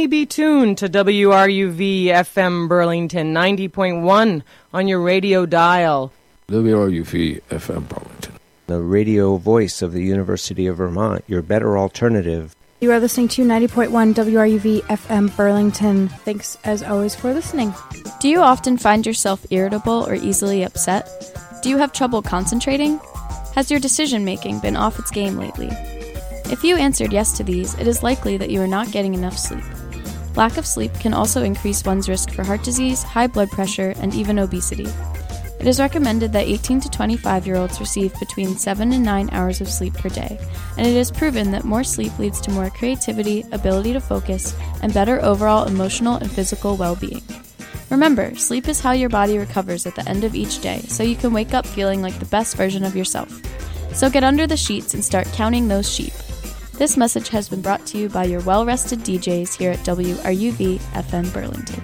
may be tuned to WRUV FM Burlington 90.1 on your radio dial. WRUV FM Burlington, the radio voice of the University of Vermont, your better alternative. You are listening to 90.1 WRUV FM Burlington. Thanks, as always, for listening. Do you often find yourself irritable or easily upset? Do you have trouble concentrating? Has your decision-making been off its game lately? If you answered yes to these, it is likely that you are not getting enough sleep. Lack of sleep can also increase one's risk for heart disease, high blood pressure, and even obesity. It is recommended that 18 to 25-year-olds receive between 7 and 9 hours of sleep per day, and it is proven that more sleep leads to more creativity, ability to focus, and better overall emotional and physical well-being. Remember, sleep is how your body recovers at the end of each day, so you can wake up feeling like the best version of yourself. So get under the sheets and start counting those sheep. This message has been brought to you by your well-rested DJs here at WRUV FM Burlington.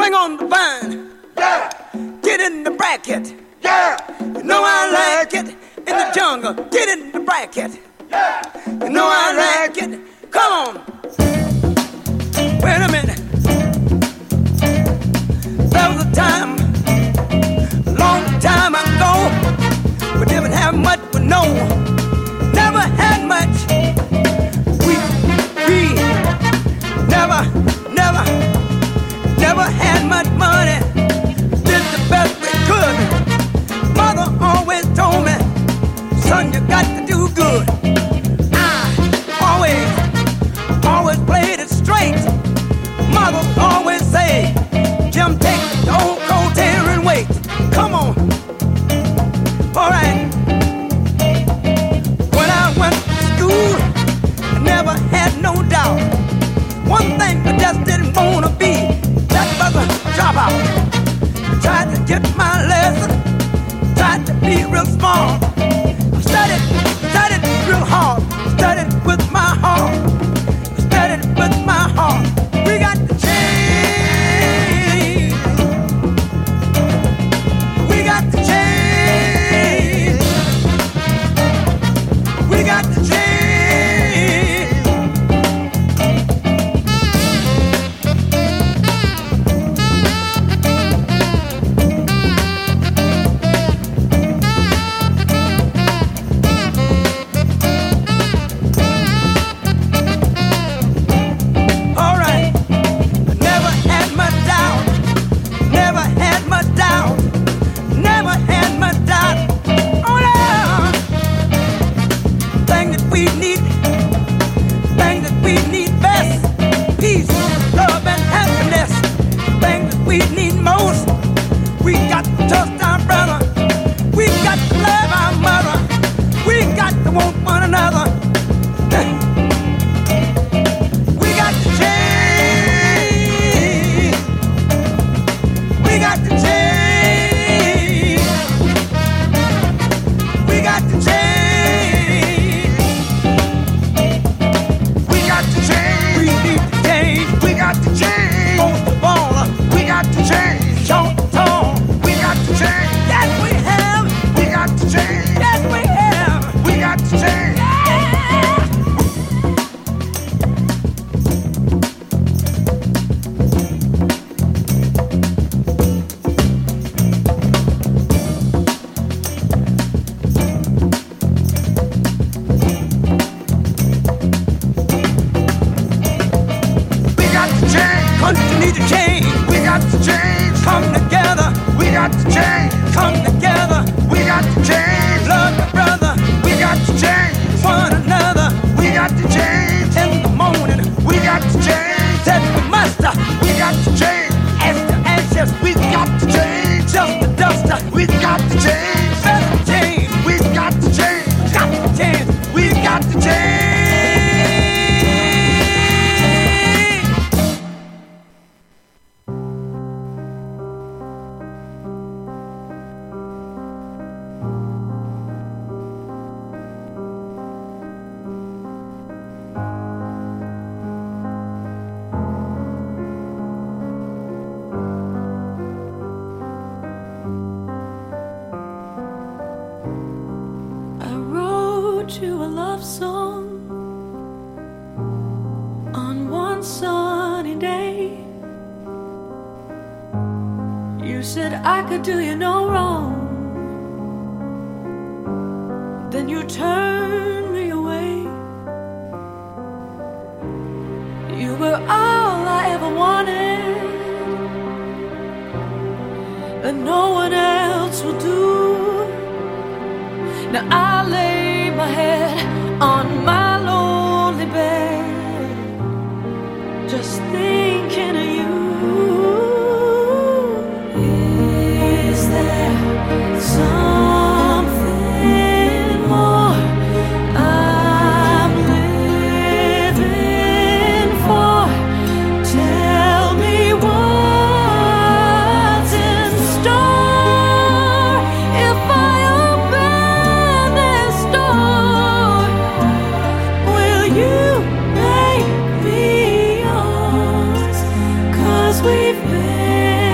Swing on the vine. Yeah. Get in the bracket. Yeah. You know I like it. In the jungle. Get in the bracket. Yeah. You know I like it. Come on. Wait a minute. There was a time, a long time ago, we didn't have much, but no, never had much. We never had much money. Did the best we could. Mother always told me, son, you got to do good. I always played it straight. Mother always say, Jim, take the old coat here and wait. Come on. All right. When I went to school, I never had no doubt. One thing I just didn't want to be, that was a dropout. Tried to get my lesson, tried to be real smart. I studied real hard, studied with my heart, studied with my heart. We got to change. We got to change. We got to change. We've been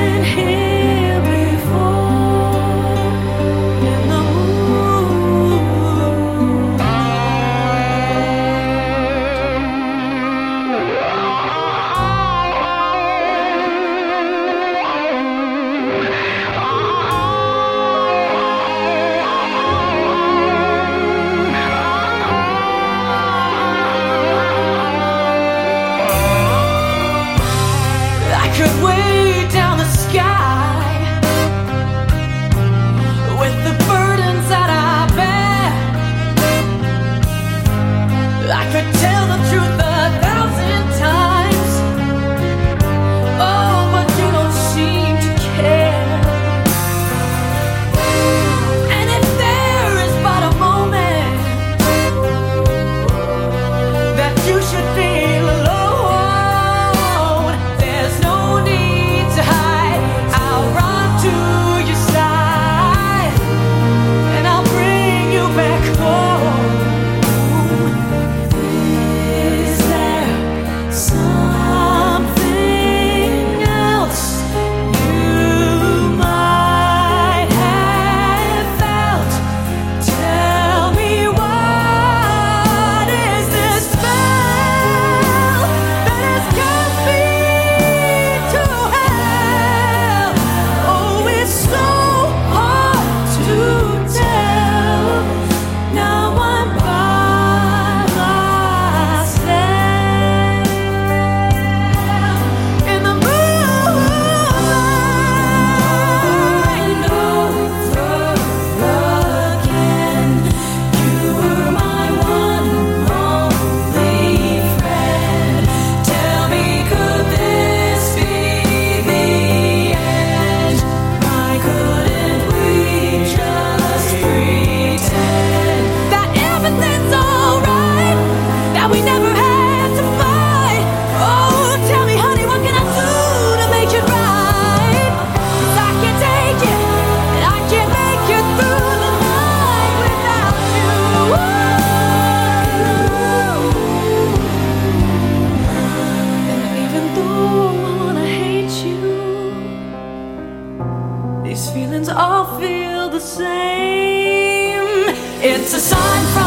could weigh down the sky with the burdens that I bear. I could tell the truth 1,000 times. Oh, but you don't seem to care. And if there is but a moment that you should feel alone, there's no need to hide. I'll run to your side and I'll bring you back home. Is there something else you might have felt? Tell me, what is this spell that has cast me to hell? Oh, it's so hard to tell. Now I'm by myself in the moonlight over again. You were my one only friend. Tell me, could this be the end? Why couldn't we just pretend that everything's alright? That we never had to fight? Oh, tell me, honey, what can I do to make it right? 'Cause I can't take it, and I can't make it through the night without you. And even though I wanna hate you, these feelings all feel the same. It's a sign from